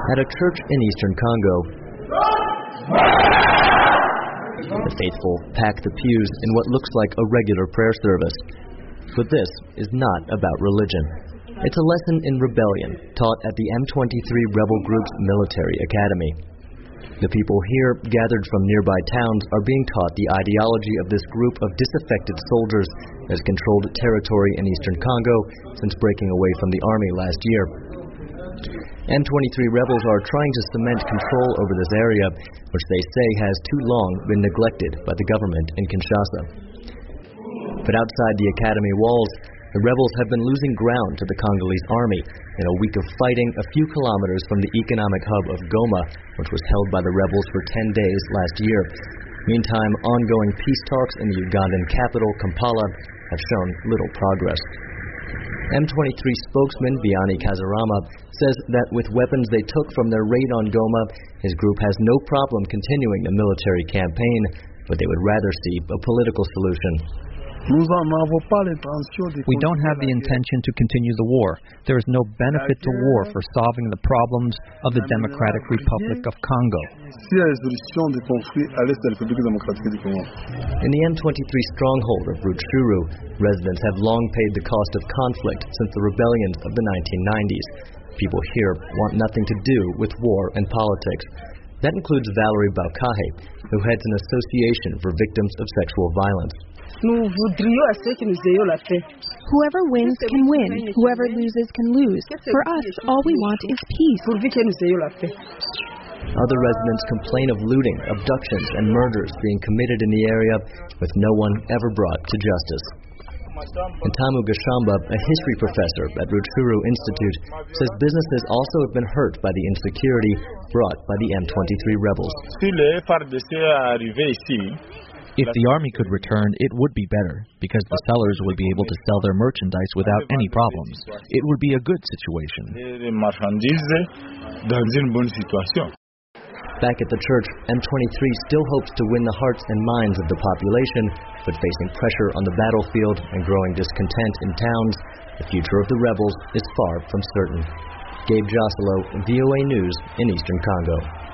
At a church in eastern Congo, the faithful pack the pews in what looks like a regular prayer service. But this is not about religion. It's a lesson in rebellion taught at the M23 rebel group's military academy. The people here, gathered from nearby towns, are being taught the ideology of this group of disaffected soldiers that has controlled territory in eastern Congo since breaking away from the army last year. M23 rebels are trying to cement control over this area, which they say has too long been neglected by the government in Kinshasa. But outside the academy walls, the rebels have been losing ground to the Congolese army in a week of fighting a few kilometers from the economic hub of Goma, which was held by the rebels for 10 days last year. Meantime, ongoing peace talks in the Ugandan capital, Kampala, have shown little progress. M23 spokesman Vianney Kazarama says that with weapons they took from their raid on Goma, his group has no problem continuing the military campaign, but they would rather see a political solution. We don't have the intention to continue the war. There is no benefit to war for solving the problems of the Democratic Republic of Congo. In the M23 stronghold of Rutshuru, residents have long paid the cost of conflict since the rebellions of the 1990s. People here want nothing to do with war and politics. That includes Valerie Baukahe, who heads an association for victims of sexual violence. Whoever wins can win. Whoever loses can lose. For us, all we want is peace. Other residents complain of looting, abductions, and murders being committed in the area with no one ever brought to justice. And Tamu Gashamba, a history professor at Rutshuru Institute, says businesses also have been hurt by the insecurity brought by the M23 rebels. If the army could return, it would be better, because the sellers would be able to sell their merchandise without any problems. It would be a good situation. Back at the church, M23 still hopes to win the hearts and minds of the population, but facing pressure on the battlefield and growing discontent in towns, the future of the rebels is far from certain. Gabe Joselo, VOA News in Eastern Congo.